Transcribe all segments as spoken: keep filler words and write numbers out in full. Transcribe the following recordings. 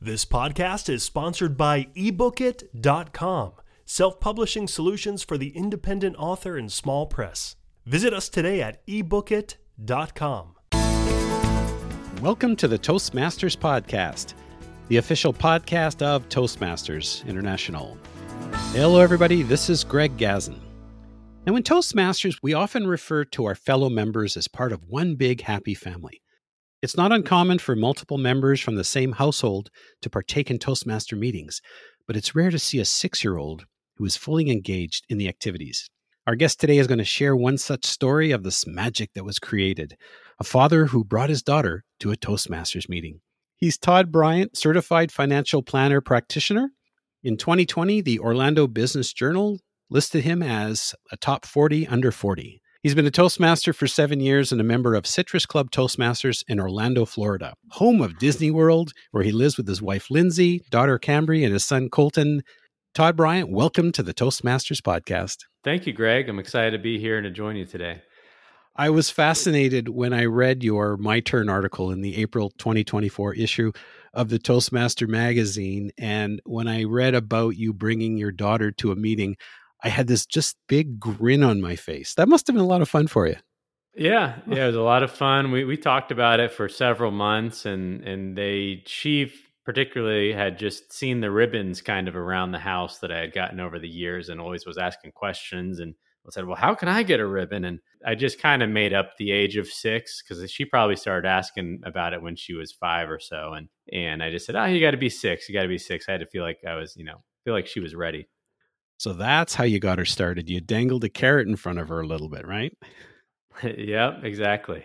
This podcast is sponsored by ebook it dot com, self-publishing solutions for the independent author and small press. Visit us today at ebook it dot com. Welcome to the Toastmasters Podcast, the official podcast of Toastmasters International. Hello, everybody. This is Greg Gazin. Now, in Toastmasters, we often refer to our fellow members as part of one big happy family. It's not uncommon for multiple members from the same household to partake in Toastmaster meetings, but it's rare to see a six-year-old who is fully engaged in the activities. Our guest today is going to share one such story of this magic that was created, a father who brought his daughter to a Toastmasters meeting. He's Todd Bryant, Certified Financial Planner Practitioner. In twenty twenty, the Orlando Business Journal listed him as a top forty under forty. He's been a Toastmaster for seven years and a member of Citrus Club Toastmasters in Orlando, Florida, home of Disney World, where he lives with his wife, Lindsay, daughter, Cambry, and his son, Colton. Todd Bryant, welcome to the Toastmasters Podcast. Thank you, Greg. I'm excited to be here and to join you today. I was fascinated when I read your My Turn article in the April twenty twenty-four issue of the Toastmaster magazine. And when I read about you bringing your daughter to a meeting, I had this just big grin on my face. That must have been a lot of fun for you. Yeah, yeah, it was a lot of fun. We we talked about it for several months, and and they she particularly had just seen the ribbons kind of around the house that I had gotten over the years, and always was asking questions. And I said, "Well, how can I get a ribbon?" And I just kind of made up the age of six because she probably started asking about it when she was five or so, and and I just said, "Oh, you got to be six. You got to be six." I had to feel like I was, you know, feel like she was ready. So that's how you got her started. You dangled a carrot in front of her a little bit, right? Yeah, exactly.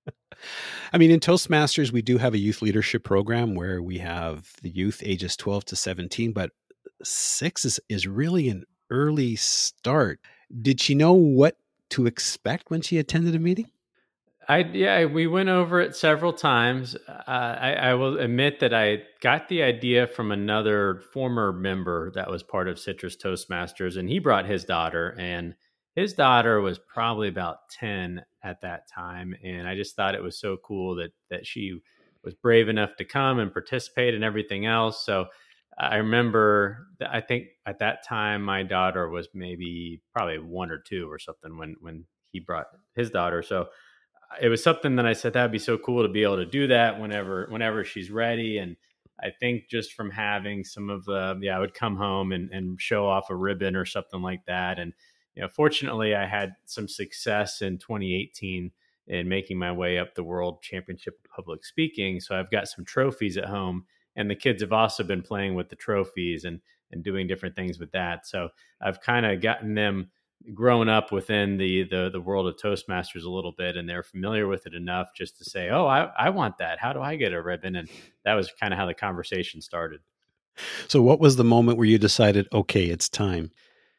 I mean, in Toastmasters, we do have a youth leadership program where we have the youth ages twelve to seventeen, but six is, is really an early start. Did she know what to expect when she attended a meeting? I yeah, we went over it several times. Uh, I, I will admit that I got the idea from another former member that was part of Citrus Toastmasters, and he brought his daughter, and his daughter was probably about ten at that time, and I just thought it was so cool that that she was brave enough to come and participate and everything else. So I remember that I think at that time my daughter was maybe probably one or two or something when when he brought his daughter. So it was something that I said that'd be so cool to be able to do that whenever whenever she's ready. And I think just from having some of the yeah, I would come home and, and show off a ribbon or something like that. And you know, fortunately, I had some success in twenty eighteen in making my way up the World Championship of Public Speaking. So I've got some trophies at home, and the kids have also been playing with the trophies and and doing different things with that. So I've kind of gotten them grown up within the, the the world of Toastmasters a little bit, and they're familiar with it enough just to say, oh, I, I want that. How do I get a ribbon? And that was kind of how the conversation started. So what was the moment where you decided, okay, it's time?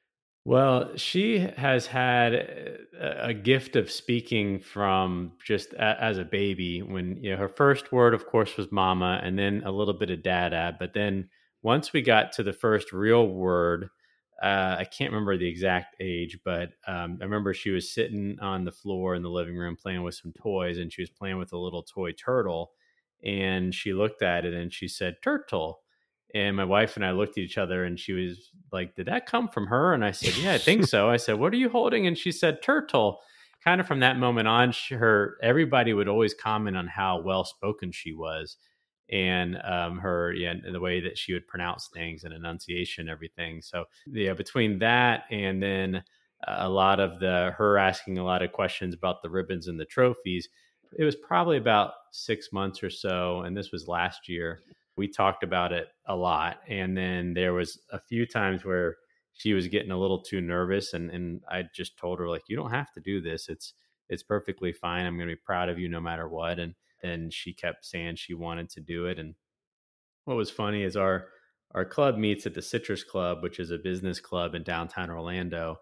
Well, she has had a, a gift of speaking from just a, as a baby. When you know, her first word, of course, was mama, and then a little bit of dada. But then once we got to the first real word, Uh, I can't remember the exact age, but um, I remember she was sitting on the floor in the living room playing with some toys, and she was playing with a little toy turtle. And she looked at it and she said, "Turtle." And my wife and I looked at each other, and she was like, "Did that come from her?" And I said, "Yeah, I think so." I said, "What are you holding?" And she said, "Turtle." Kind of from that moment on, she, her everybody would always comment on how well spoken she was, and um, her, yeah, and the way that she would pronounce things and enunciation, everything. So yeah, between that and then a lot of the her asking a lot of questions about the ribbons and the trophies, it was probably about six months or so, and this was last year. We talked about it a lot, and then there was a few times where she was getting a little too nervous, and and I just told her, like, you don't have to do this. It's it's perfectly fine. I'm going to be proud of you no matter what. And and she kept saying she wanted to do it. And what was funny is our our club meets at the Citrus Club, which is a business club in downtown Orlando.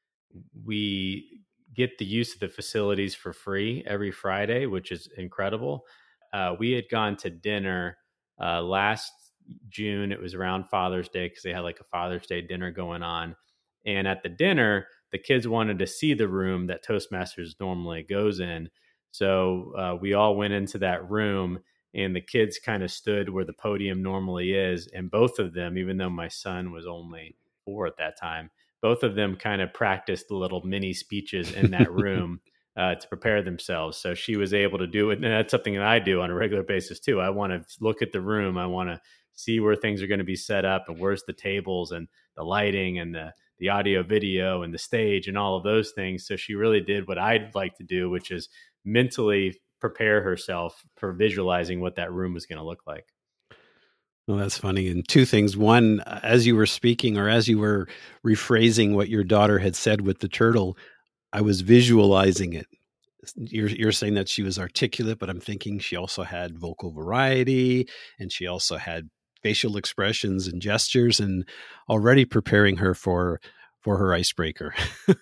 We get the use of the facilities for free every Friday, which is incredible. Uh, we had gone to dinner uh, last June. It was around Father's Day because they had like a Father's Day dinner going on. And at the dinner, the kids wanted to see the room that Toastmasters normally goes in. So uh, we all went into that room, and the kids kind of stood where the podium normally is. And both of them, even though my son was only four at that time, both of them kind of practiced the little mini speeches in that room uh, to prepare themselves. So she was able to do it. And that's something that I do on a regular basis too. I want to look at the room. I want to see where things are going to be set up and where's the tables and the lighting and the, the audio video and the stage and all of those things. So she really did what I'd like to do, which is mentally prepare herself for visualizing what that room was going to look like. Well, that's funny. And two things. One, as you were speaking or as you were rephrasing what your daughter had said with the turtle, I was visualizing it. You're, you're saying that she was articulate, but I'm thinking she also had vocal variety and she also had facial expressions and gestures, and already preparing her for, for her icebreaker.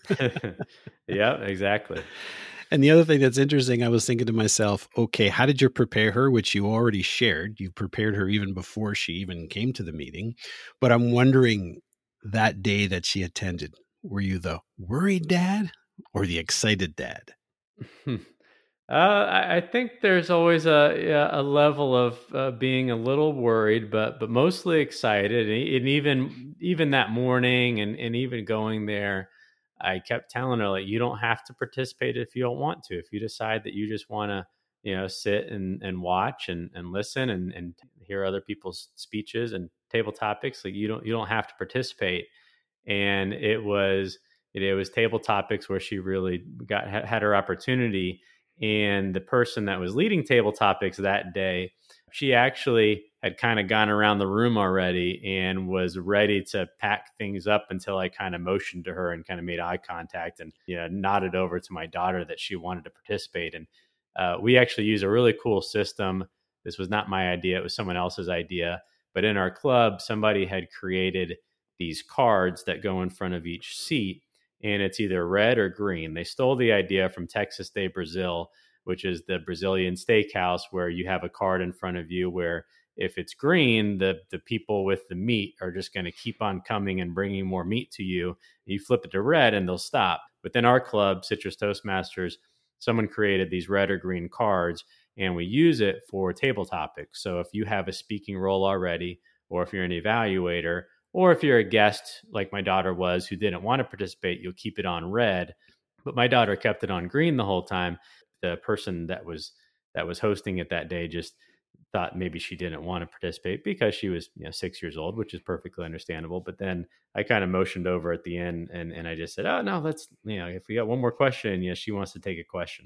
Yeah, exactly. And the other thing that's interesting, I was thinking to myself, okay, how did you prepare her? Which you already shared. You prepared her even before she even came to the meeting. But I'm wondering, that day that she attended, were you the worried dad or the excited dad? Uh, I, I think there's always a a level of uh, being a little worried, but but mostly excited. And, e- and even even that morning, and and even going there, I kept telling her, like, you don't have to participate if you don't want to. If you decide that you just want to, you know, sit and and watch and and listen and and hear other people's speeches and table topics, like you don't you don't have to participate. And it was it, it was table topics where she really got had her opportunity. And the person that was leading table topics that day, she actually had kind of gone around the room already and was ready to pack things up until I kind of motioned to her and kind of made eye contact and, you know, nodded over to my daughter that she wanted to participate. And uh, we actually use a really cool system. This was not my idea. It was someone else's idea. But in our club, somebody had created these cards that go in front of each seat, and it's either red or green. They stole the idea from Texas de Brazil, which is the Brazilian steakhouse, where you have a card in front of you where if it's green, the the people with the meat are just going to keep on coming and bringing more meat to you. You flip it to red and they'll stop. But then our club, Citrus Toastmasters, someone created these red or green cards, and we use it for table topics. So if you have a speaking role already, or if you're an evaluator, or if you're a guest like my daughter was who didn't want to participate, you'll keep it on red. But my daughter kept it on green the whole time. The person that was that was hosting it that day just thought maybe she didn't want to participate because she was, you know, six years old, which is perfectly understandable. But then I kind of motioned over at the end and, and I just said, oh, no, let's, you know, if we got one more question, yeah, she wants to take a question.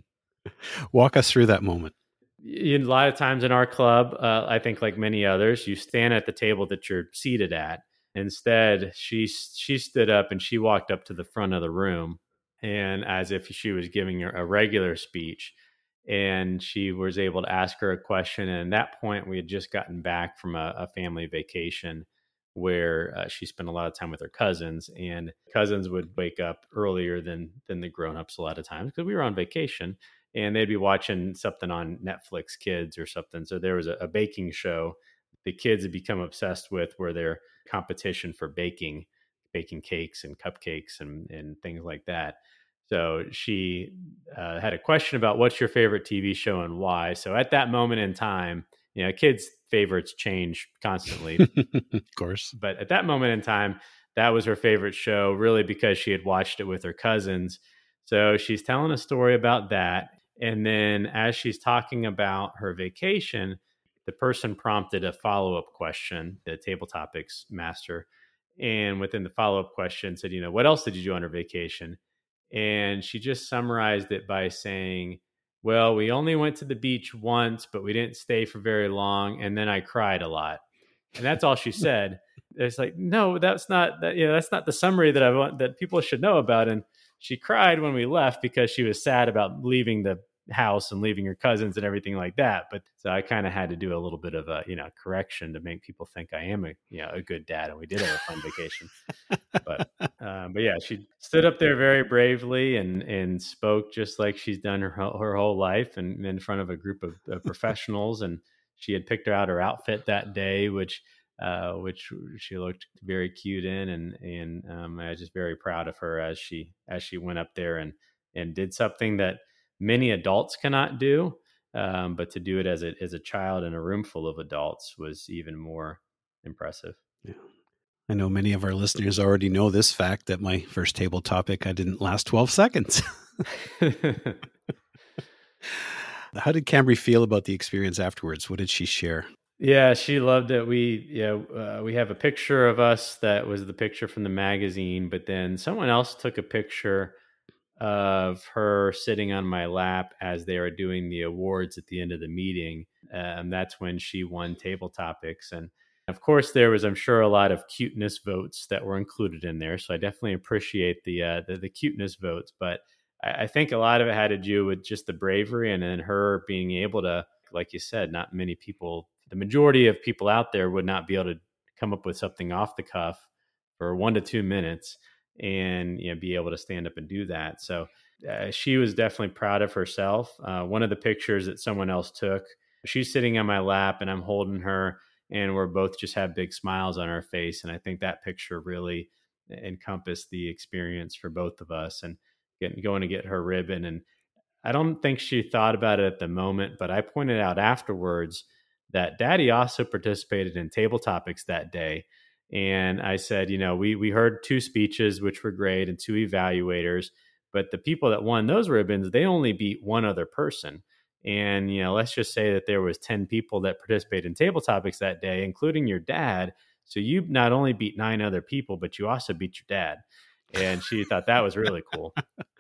Walk us through that moment. A lot of times in our club, uh, I think like many others, you stand at the table that you're seated at. Instead, she she stood up and she walked up to the front of the room, and as if she was giving her a regular speech, and she was able to ask her a question. And at that point, we had just gotten back from a, a family vacation where uh, she spent a lot of time with her cousins, and cousins would wake up earlier than than the grown-ups a lot of times because we were on vacation, and they'd be watching something on Netflix Kids or something. So there was a, a baking show the kids had become obsessed with, where they're competition for baking, baking cakes and cupcakes and, and things like that. So she uh, had a question about what's your favorite T V show and why. So at that moment in time, you know, kids' favorites change constantly. Of course. But at that moment in time, that was her favorite show, really because she had watched it with her cousins. So she's telling a story about that. And then as she's talking about her vacation, the person prompted a follow-up question, the table topics master. And within the follow-up question said, you know, what else did you do on her vacation? And she just summarized it by saying, well, we only went to the beach once, but we didn't stay for very long. And then I cried a lot. And that's all she said. It's like, no, that's not that, you know, that's not the summary that I want, that people should know about. And she cried when we left because she was sad about leaving the house and leaving her cousins and everything like that. But so I kind of had to do a little bit of a, you know, correction to make people think I am a, you know, a good dad, and we did have a fun vacation. But, um, but yeah, she stood up there very bravely and, and spoke just like she's done her, her whole life, and in front of a group of, of professionals. And she had picked out her outfit that day, which, uh, which she looked very cute in. And, and, um, I was just very proud of her as she, as she went up there and, and did something that many adults cannot do. Um, but to do it as a as a child in a room full of adults was even more impressive. Yeah. I know many of our listeners already know this fact that my first table topic, I didn't last twelve seconds. How did Cambry feel about the experience afterwards? What did she share? Yeah, she loved it. We, yeah, uh, we have a picture of us that was the picture from the magazine, but then someone else took a picture of her sitting on my lap as they were doing the awards at the end of the meeting. And that's when she won Table Topics. And of course, there was, I'm sure, a lot of cuteness votes that were included in there. So I definitely appreciate the uh, the, the cuteness votes. But I, I think a lot of it had to do with just the bravery and then her being able to, like you said, not many people, the majority of people out there would not be able to come up with something off the cuff for one to two minutes and, you know, be able to stand up and do that. So uh, she was definitely proud of herself. Uh, one of the pictures that someone else took, she's sitting on my lap and I'm holding her and we're both just have big smiles on our face. And I think that picture really encompassed the experience for both of us and getting, going to get her ribbon. And I don't think she thought about it at the moment, but I pointed out afterwards that Daddy also participated in Table Topics that day. And I said, you know, we we heard two speeches, which were great, and two evaluators, but the people that won those ribbons, they only beat one other person. And, you know, let's just say that there was ten people that participated in Table Topics that day, including your dad. So you not only beat nine other people, but you also beat your dad. And she thought that was really cool.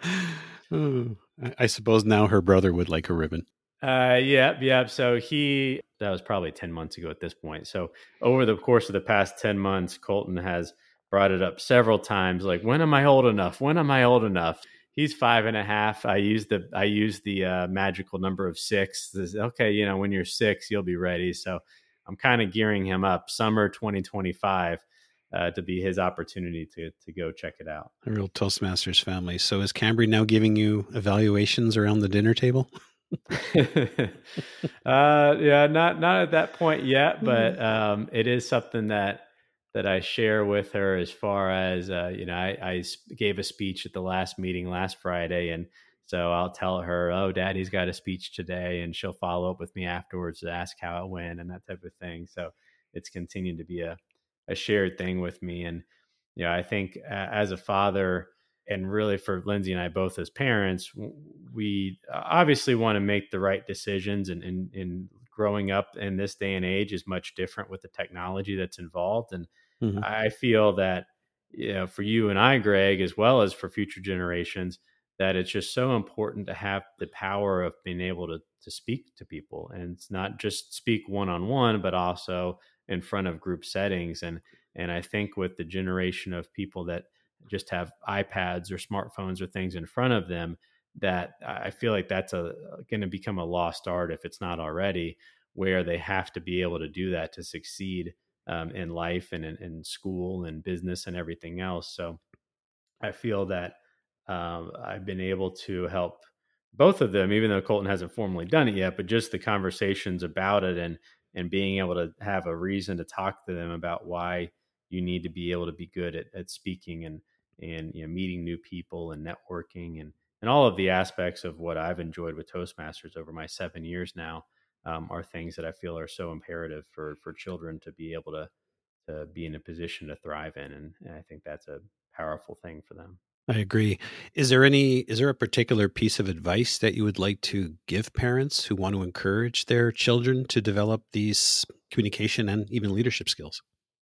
Oh, I suppose now her brother would like a ribbon. Uh, yeah, yeah. So he, that was probably ten months ago at this point. So over the course of the past ten months, Colton has brought it up several times. Like, when am I old enough? When am I old enough? He's five and a half. I use the, I use the uh, magical number of six. This, okay. You know, when you're six, you'll be ready. So I'm kind of gearing him up summer twenty twenty-five uh, to be his opportunity to, to go check it out. A real Toastmasters family. So is Cambry now giving you evaluations around the dinner table? uh, yeah, not not at that point yet, but um, it is something that that I share with her as far as uh, you know. I, I gave a speech at the last meeting last Friday, and so I'll tell her, "Oh, Daddy's got a speech today," and she'll follow up with me afterwards to ask how it went and that type of thing. So it's continued to be a a shared thing with me, and you know, I think uh, as a father. And really for Lindsay and I both as parents, we obviously want to make the right decisions, and, and, and growing up in this day and age is much different with the technology that's involved. And mm-hmm. I feel that, you know, for you and I, Greg, as well as for future generations, that it's just so important to have the power of being able to, to speak to people, and it's not just speak one-on-one, but also in front of group settings. And, and I think with the generation of people that just have iPads or smartphones or things in front of them, that I feel like that's a going to become a lost art if it's not already, where they have to be able to do that to succeed um, in life and in, in school and business and everything else. So I feel that um, I've been able to help both of them, even though Colton hasn't formally done it yet, but just the conversations about it and and being able to have a reason to talk to them about why you need to be able to be good at, at speaking and and you know, meeting new people and networking and and all of the aspects of what I've enjoyed with Toastmasters over my seven years now um, are things that I feel are so imperative for for children to be able to to be in a position to thrive in, and, and I think that's a powerful thing for them. I agree. Is there any, is there a particular piece of advice that you would like to give parents who want to encourage their children to develop these communication and even leadership skills?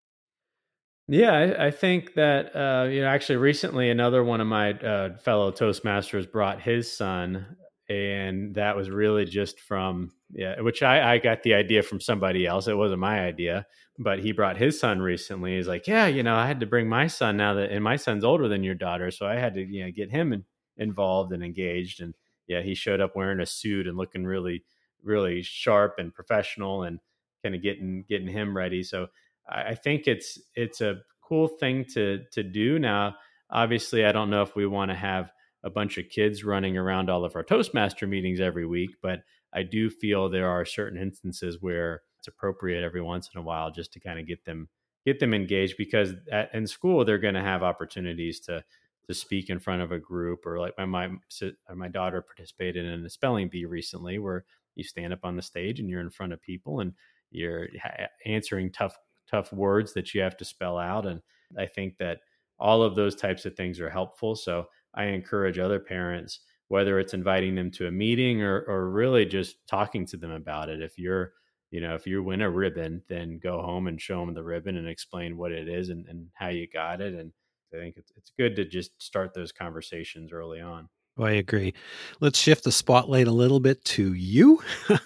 Yeah, I, I think that, uh, you know, actually recently another one of my uh, fellow Toastmasters brought his son, and that was really just from, yeah, which I, I got the idea from somebody else. It wasn't my idea, but he brought his son recently. He's like, yeah, you know, I had to bring my son now that, and my son's older than your daughter. So I had to, you know, get him in, involved and engaged. And yeah, he showed up wearing a suit and looking really, really sharp and professional and kind of getting, getting him ready. So I, I think it's, it's a cool thing to, to do. Now, obviously I don't know if we want to have a bunch of kids running around all of our Toastmaster meetings every week, but I do feel there are certain instances where it's appropriate every once in a while just to kind of get them get them engaged, because at, in school they're going to have opportunities to to speak in front of a group, or like my my my daughter participated in a spelling bee recently where you stand up on the stage and you're in front of people and you're ha- answering tough, tough words that you have to spell out. And I think that all of those types of things are helpful. So I encourage other parents, whether it's inviting them to a meeting or, or really just talking to them about it. If you're, you know, if you win a ribbon, then go home and show them the ribbon and explain what it is and, and how you got it. And I think it's, it's good to just start those conversations early on. Oh, I agree. Let's shift the spotlight a little bit to you.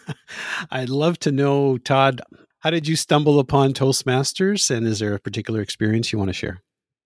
I'd love to know, Todd, how did you stumble upon Toastmasters? And is there a particular experience you want to share?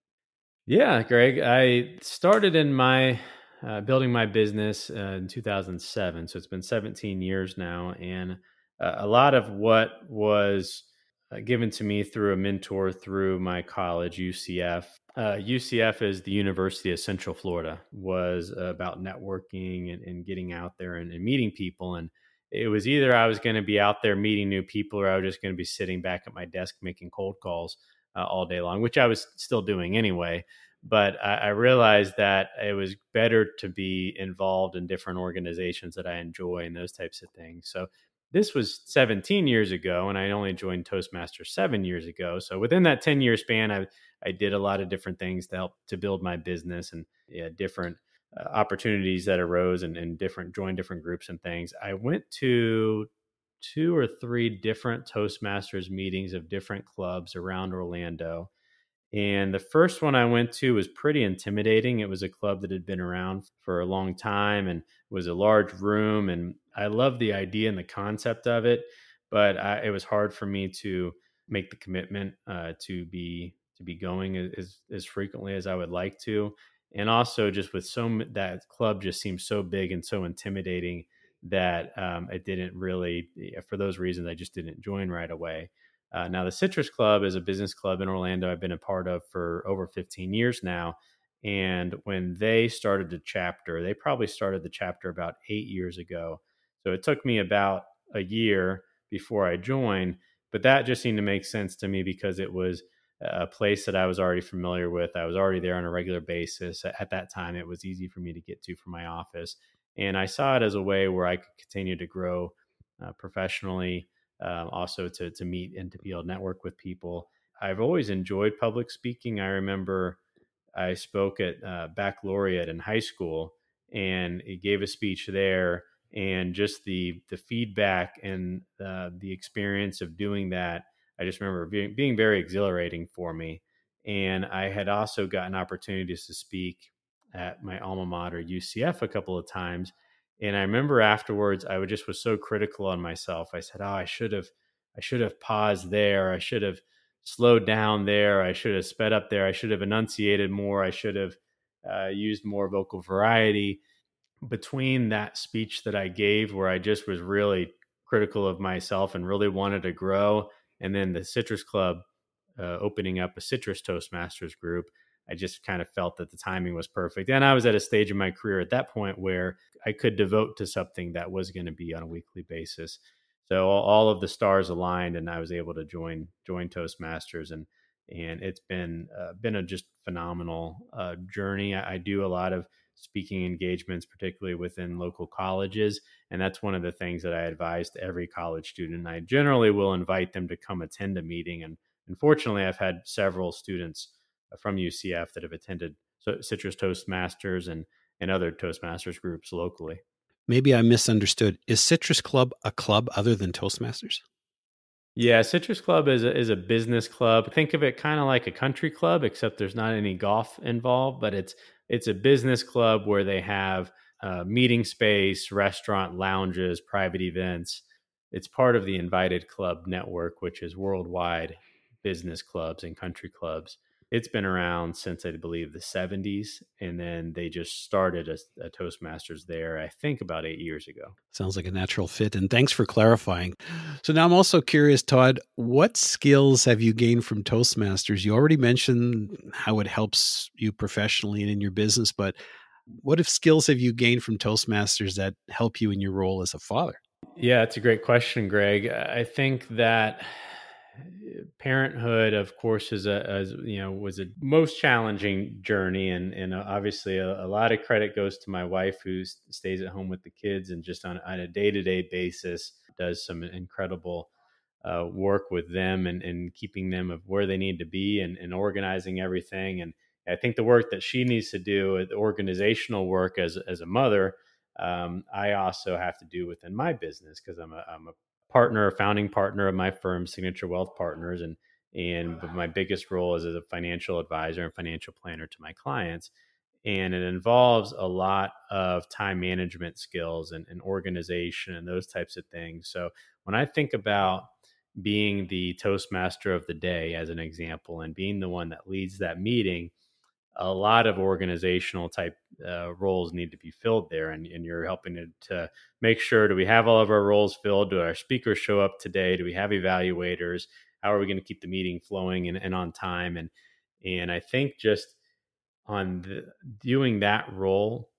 Yeah, Greg, I started in my uh, building my business uh, in two thousand seven. So it's been seventeen years now. And uh, a lot of what was uh, given to me through a mentor through my college, U C F. Uh, U C F is the University of Central Florida, was about networking and, and getting out there and, and meeting people. And it was either I was going to be out there meeting new people or I was just going to be sitting back at my desk making cold calls uh, all day long, which I was still doing anyway. But I, I realized that it was better to be involved in different organizations that I enjoy and those types of things. So this was seventeen years ago, and I only joined Toastmasters seven years ago. So within that ten year span, I I did a lot of different things to help to build my business and yeah, different uh, opportunities that arose and, and different join different groups and things. I went to two or three different Toastmasters meetings of different clubs around Orlando. And the first one I went to was pretty intimidating. It was a club that had been around for a long time and was a large room. And I loved the idea and the concept of it, but I, it was hard for me to make the commitment uh, to be to be going as as frequently as I would like to. And also, just with so that club just seemed so big and so intimidating that um, it didn't really. For those reasons, I just didn't join right away. Uh, now, the Citrus Club is a business club in Orlando I've been a part of for over fifteen years now. And when they started the chapter, they probably started the chapter about eight years ago. So it took me about a year before I joined, but that just seemed to make sense to me because it was a place that I was already familiar with. I was already there on a regular basis. At that time, it was easy for me to get to from my office. And I saw it as a way where I could continue to grow uh, professionally. Um, also to to meet and to be able to network with people. I've always enjoyed public speaking. I remember I spoke at uh, baccalaureate in high school and it gave a speech there, and just the the feedback and uh, the experience of doing that, I just remember being, being very exhilarating for me. And I had also gotten opportunities to speak at my alma mater, U C F, a couple of times. And I remember afterwards, I would just was so critical on myself. I said, "Oh, I should have, I should have paused there. I should have slowed down there. I should have sped up there. I should have enunciated more. I should have uh, used more vocal variety." Between that speech that I gave, where I just was really critical of myself and really wanted to grow, and then the Citrus Club uh, opening up a Citrus Toastmasters group, I just kind of felt that the timing was perfect. And I was at a stage in my career at that point where I could devote to something that was going to be on a weekly basis. So all, all of the stars aligned, and I was able to join join Toastmasters, and and it's been uh, been a just phenomenal uh, journey. I, I do a lot of speaking engagements, particularly within local colleges, and that's one of the things that I advise to every college student. I generally will invite them to come attend a meeting, and unfortunately, I've had several students from U C F that have attended Citrus Toastmasters and, and other Toastmasters groups locally. Maybe I misunderstood. Is Citrus Club a club other than Toastmasters? Yeah, Citrus Club is a, is a business club. Think of it kind of like a country club, except there's not any golf involved, but it's it's a business club where they have uh, meeting space, restaurant, lounges, private events. It's part of the Invited Club network, which is worldwide business clubs and country clubs. It's been around since, I believe, the seventies, and then they just started a, a Toastmasters there, I think, about eight years ago. Sounds like a natural fit, and thanks for clarifying. So now I'm also curious, Todd, what skills have you gained from Toastmasters? You already mentioned how it helps you professionally and in your business, but what if skills have you gained from Toastmasters that help you in your role as a father? Yeah, it's a great question, Greg. I think that parenthood, of course, is a, as you know, was a most challenging journey, and and obviously a, a lot of credit goes to my wife, who s- stays at home with the kids and just on, on a day to day basis does some incredible uh, work with them, and, and keeping them of where they need to be, and, and organizing everything. And I think the work that she needs to do, the organizational work as as a mother, um, I also have to do within my business, because I'm a I'm a partner, a founding partner of my firm, Signature Wealth Partners, and and my biggest role is as a financial advisor and financial planner to my clients. And it involves a lot of time management skills and, and organization and those types of things. So when I think about being the Toastmaster of the day, as an example, and being the one that leads that meeting, a lot of organizational type uh, roles need to be filled there, and, and you're helping to, to make sure, do we have all of our roles filled? Do our speakers show up today? Do we have evaluators? How are we going to keep the meeting flowing and, and on time? And and I think just on the, doing that role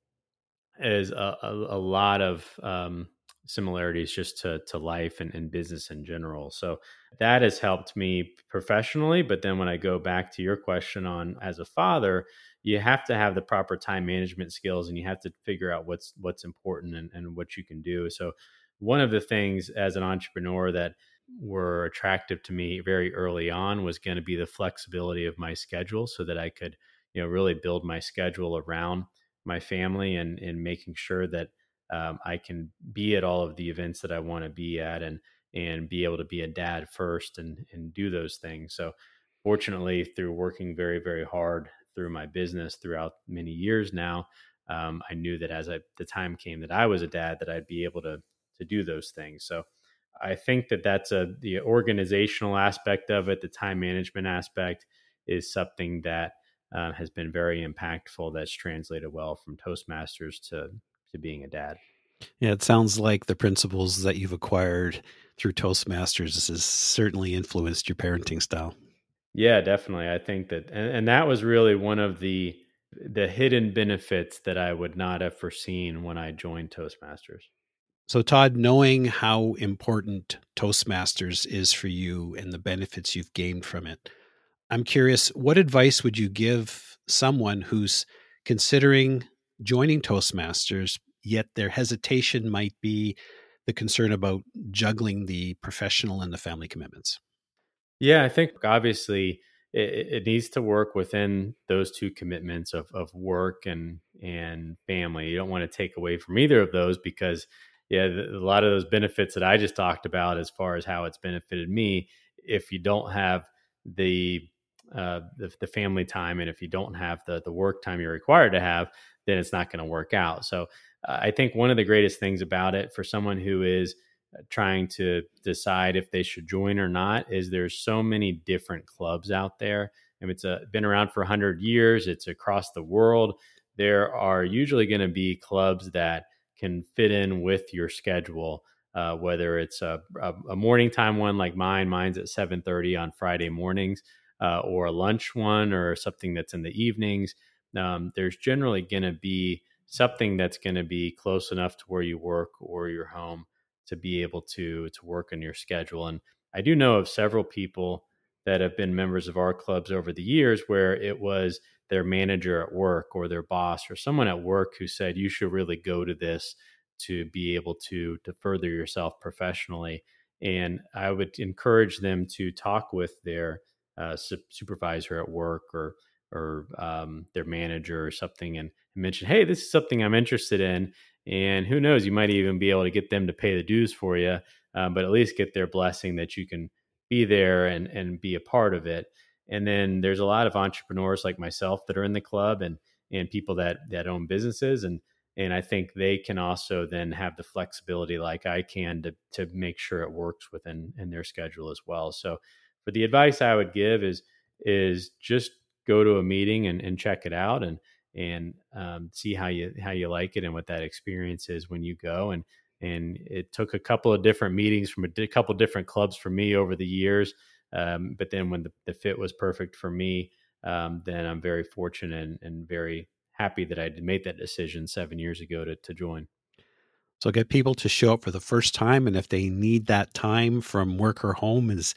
is a, a, a lot of um, similarities just to to life and, and business in general. So that has helped me professionally. But then when I go back to your question on as a father, you have to have the proper time management skills, and you have to figure out what's what's important, and, and what you can do. So one of the things as an entrepreneur that were attractive to me very early on was going to be the flexibility of my schedule, so that I could, you know, really build my schedule around my family, and and making sure that um, I can be at all of the events that I want to be at, and and be able to be a dad first, and and do those things. So fortunately, through working very very hard through my business throughout many years now, um, I knew that as I, the time came that I was a dad, that I'd be able to to do those things. So I think that that's a the organizational aspect of it, the time management aspect, is something that uh, has been very impactful. That's translated well from Toastmasters to to being a dad. Yeah, it sounds like the principles that you've acquired through Toastmasters has certainly influenced your parenting style. Yeah, definitely. I think that, and, and that was really one of the the hidden benefits that I would not have foreseen when I joined Toastmasters. So, Todd, knowing how important Toastmasters is for you and the benefits you've gained from it, I'm curious, what advice would you give someone who's considering joining Toastmasters, yet their hesitation might be the concern about juggling the professional and the family commitments? Yeah, I think obviously it, it needs to work within those two commitments of of work and and family. You don't want to take away from either of those, because yeah, the, a lot of those benefits that I just talked about, as far as how it's benefited me, if you don't have the uh, the, the family time, and if you don't have the the work time you're required to have, then it's not going to work out. So uh, I think one of the greatest things about it for someone who is trying to decide if they should join or not is there's so many different clubs out there. And it's a, been around for one hundred years. It's across the world. There are usually going to be clubs that can fit in with your schedule, uh, whether it's a, a, a morning time one like mine. Mine's at seven thirty on Friday mornings, uh, or a lunch one, or something that's in the evenings. Um, there's generally going to be something that's going to be close enough to where you work or your home to be able to to work on your schedule. And I do know of several people that have been members of our clubs over the years, where it was their manager at work or their boss or someone at work who said, you should really go to this to be able to to further yourself professionally. And I would encourage them to talk with their uh, su- supervisor at work, or or um, their manager or something, and mention, hey, this is something I'm interested in. And who knows, you might even be able to get them to pay the dues for you, um, but at least get their blessing that you can be there and, and be a part of it. And then there's a lot of entrepreneurs like myself that are in the club, and and people that that own businesses. And and I think they can also then have the flexibility like I can to to make sure it works within in their schedule as well. So for the advice I would give is is just go to a meeting and, and check it out, and and um, see how you how you like it and what that experience is when you go. And and it took a couple of different meetings from a di- couple different clubs for me over the years, um, but then when the, the fit was perfect for me, um, then I'm very fortunate and, and very happy that I did made that decision seven years ago to to join. So get people to show up for the first time, and if they need that time from work or home, is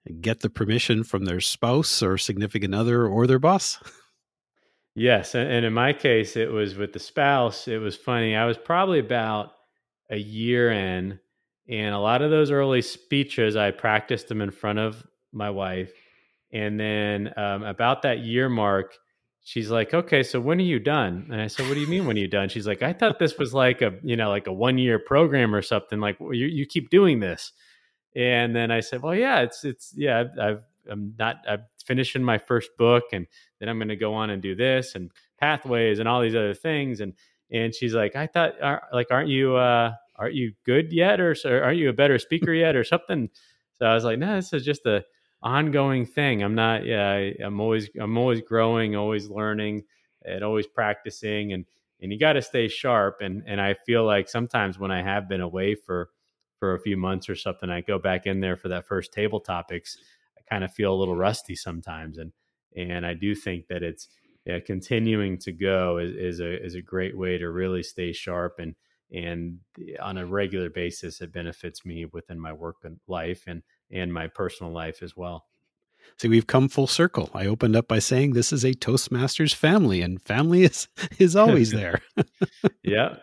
get the permission from their spouse or significant other or their boss? Yes. And, and in my case, it was with the spouse. It was funny. I was probably about a year in, and a lot of those early speeches, I practiced them in front of my wife. And then um, about that year mark, she's like, okay, so when are you done? And I said, what do you mean when are you done? She's like, I thought this was like a, you know, like a one year program or something. Like, well, you, you keep doing this. And then I said, well, yeah, it's, it's, yeah, I've, I'm not, I'm finishing my first book, and then I'm going to go on and do this and pathways and all these other things. And, and she's like, I thought, are, like, aren't you, uh, aren't you good yet? Or, or aren't you a better speaker yet or something? So I was like, no, this is just a ongoing thing. I'm not, yeah, I, I'm always, I'm always growing, always learning, and always practicing. And, and you got to stay sharp. And, and I feel like sometimes when I have been away for, for a few months or something, I go back in there for that first table topics. I kind of feel a little rusty sometimes. And, and I do think that it's, yeah, continuing to go is, is a, is a great way to really stay sharp. And, and on a regular basis, it benefits me within my work and life and, and my personal life as well. See, we've come full circle. I opened up by saying this is a Toastmasters family, and family is, is always there. Yeah.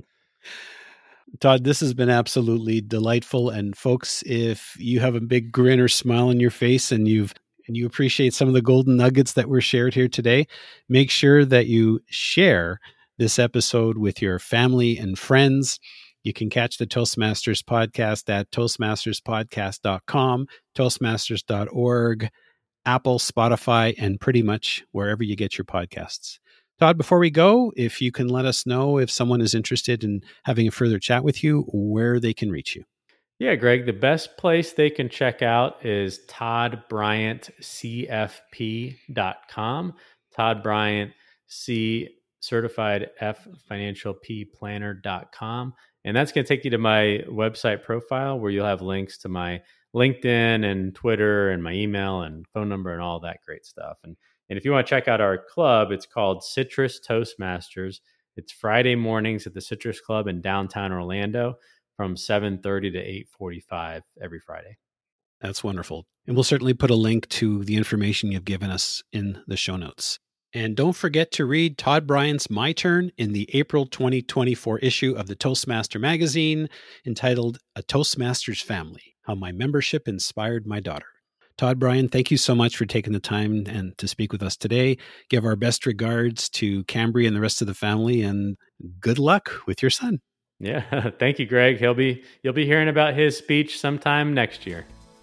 Todd, this has been absolutely delightful. And folks, if you have a big grin or smile on your face and you've and you appreciate some of the golden nuggets that were shared here today, make sure that you share this episode with your family and friends. You can catch the Toastmasters podcast at toastmasters podcast dot com, toastmasters dot org, Apple, Spotify, and pretty much wherever you get your podcasts. Todd, before we go, if you can let us know if someone is interested in having a further chat with you, where they can reach you. Yeah, Greg, the best place they can check out is todd bryant c f p dot com. Todd Bryant, C certified F financial P planner dot com. And that's going to take you to my website profile where you'll have links to my LinkedIn and Twitter and my email and phone number and all that great stuff. And And if you want to check out our club, it's called Citrus Toastmasters. It's Friday mornings at the Citrus Club in downtown Orlando from seven thirty to eight forty-five every Friday. That's wonderful. And we'll certainly put a link to the information you've given us in the show notes. And don't forget to read Todd Bryant's My Turn in the April twenty twenty-four issue of the Toastmaster magazine entitled A Toastmasters Family, How My Membership Inspired My Daughter. Todd Bryant, thank you so much for taking the time and to speak with us today. Give our best regards to Cambry and the rest of the family, and good luck with your son. Yeah, thank you, Greg. He'll be you'll be hearing about his speech sometime next year.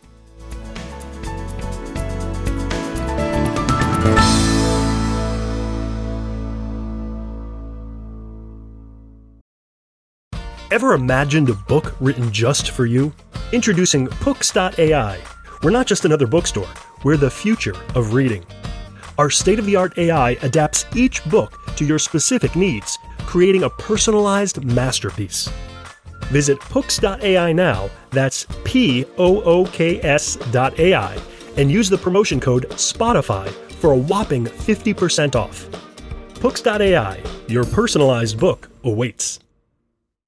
Ever imagined a book written just for you? Introducing Pooks dot A I. We're not just another bookstore, we're the future of reading. Our state-of-the-art A I adapts each book to your specific needs, creating a personalized masterpiece. Visit Pooks dot A I now, that's P O O K S dot A I, and use the promotion code Spotify for a whopping fifty percent off. Pooks dot A I, your personalized book awaits.